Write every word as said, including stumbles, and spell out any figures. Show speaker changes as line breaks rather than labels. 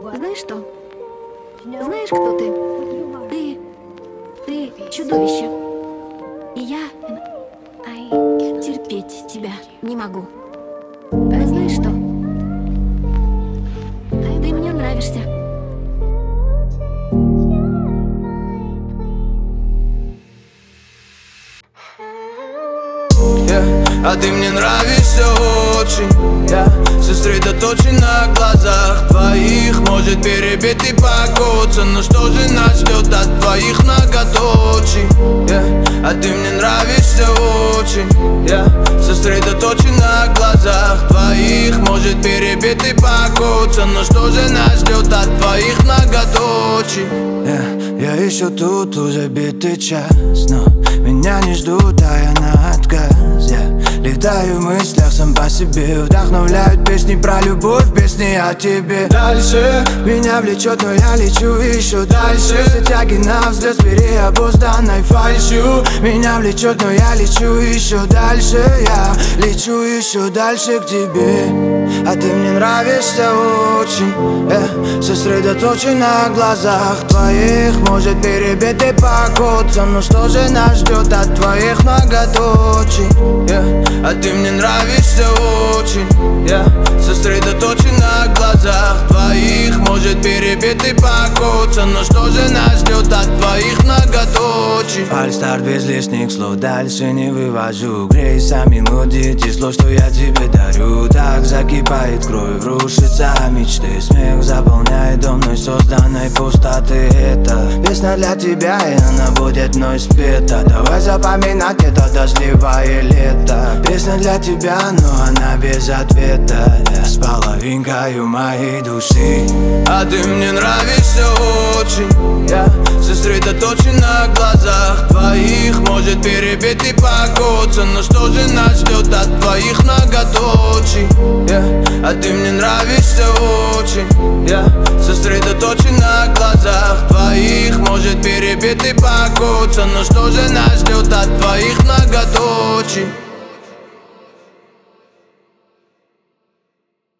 Знаешь что? Знаешь, кто ты? Ты... Ты чудовище. И я терпеть тебя не могу. Но знаешь что? Ты мне нравишься.
Yeah. А ты мне нравишься очень, yeah. Сосредоточен на глазах твоих. Может перебить и покоцаться, но что же нас ждет от твоих многоточий, yeah. А ты мне нравишься очень, yeah. Сосредоточен на глазах твоих. Может перебить и покоцаться, но что же нас ждет от твоих многоточий, yeah. Я еще тут уже битый час, но меня не ждут, а я на отказ, yeah. Летаю в мыслях сам по себе. Вдохновляют песни про любовь, песни о тебе. Дальше меня влечет, но я лечу еще дальше. Все тяги на взлет с переобузданной фальшью. Меня влечет, но я лечу еще дальше. Я лечу еще дальше к тебе. А ты мне нравишься очень, э, сосредоточен на глазах твоих. Может перебить и покоцаться, но что же нас ждет от твоих многоточий, yeah. А ты мне нравишься очень, yeah. Сосредоточен на глазах твоих. Может перебить и покоцаться, но что же нас ждет от твоих многоточий. Фальстарт без лишних слов, дальше не вывожу. Грейся мелодии, тепло, что я тебе дарю. Так закипает кровь, рушится мечты. Смех заполняет дом мной созданной пустоты. Это песня для тебя, и она будет мной спета. Давай запоминать это дождливое лето. Песня для тебя, но она без ответа, yeah. С половинкою моей души. А ты мне нравишься очень, yeah. Сосредоточен на глазах твоих. Может перебить и покоцаться, но что же нас ждет от твоих многоточий, yeah. А ты мне нравишься очень, yeah. Сосредоточен на глазах твоих. Может перебить и покоцаться, но что же нас ждет от твоих многоточий.